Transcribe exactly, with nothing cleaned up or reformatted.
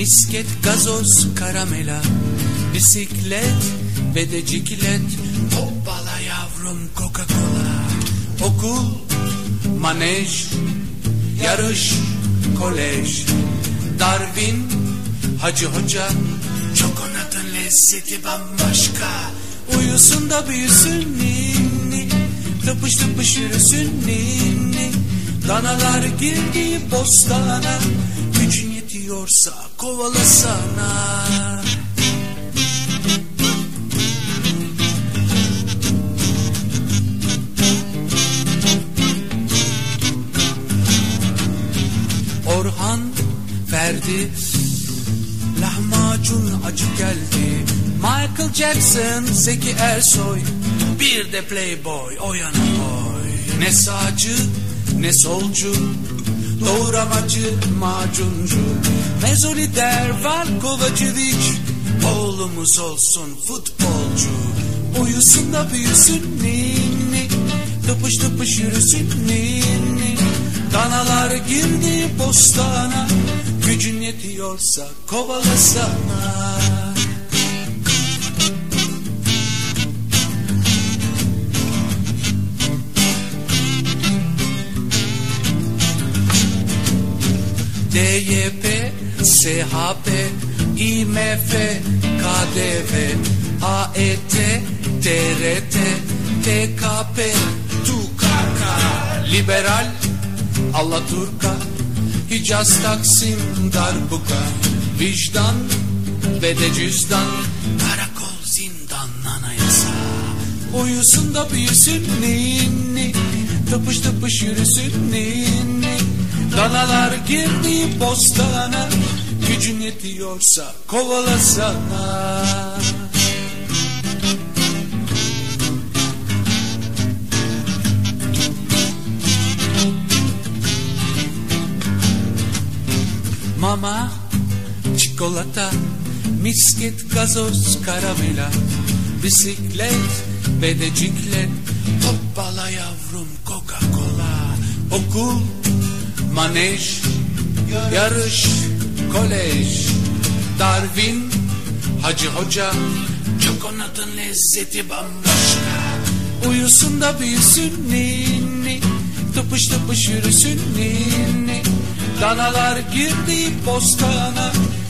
Misket, gazoz, karamela, bisiklet ve de ciklet. Hoppala yavrum Coca-Cola. Okul, manej, yarış, kolej. Darwin, Hacı Hoca, çokonatın lezzeti bambaşka. Uyusun da büyüsün ninni, tıpış tıpış yürüsün ninni. Danalar girdi bostana, gücün yetiyorsa kovalasana. Orhan, Ferdi, lahmacun acı geldi. Michael Jackson, Zeki Ersoy, bir de Playboy o yana boy. Ne sağcı ne solcu, doğramacı macuncu. Mezolider var kovacı dik, oğlumuz olsun futbolcu. Uyusun da büyüsün ninni, tıpış tıpış yürüsün ninni. Danalar girdi bostana, gücün yetiyorsa kovalasana. D Y P, S H P, I M F, K D V, A E T, T R T, T K P, TÜKAKA, liberal, Alaturka, Hicaz, Taksim, darbuka. Vicdan ve de cüzdan, karakol, zindan, anayasa. Uyusun da büyüsün ninni, tıpış tıpış yürüsün ninni. Danalar girdi bostana, gücün yetiyorsa kovalasana. Mama, çikolata, misket, gazoz, karamela, bisiklet ve de ciklet. Hoppala yavrum Coca-Cola. Okul, manej, yarış, kolej. Darwin, Hacı Hoca, çokonatın lezzeti bambaşka. Uyusun da büyüsün ninni, tıpış tıpış yürüsün ninni. Danalar girdi bostana,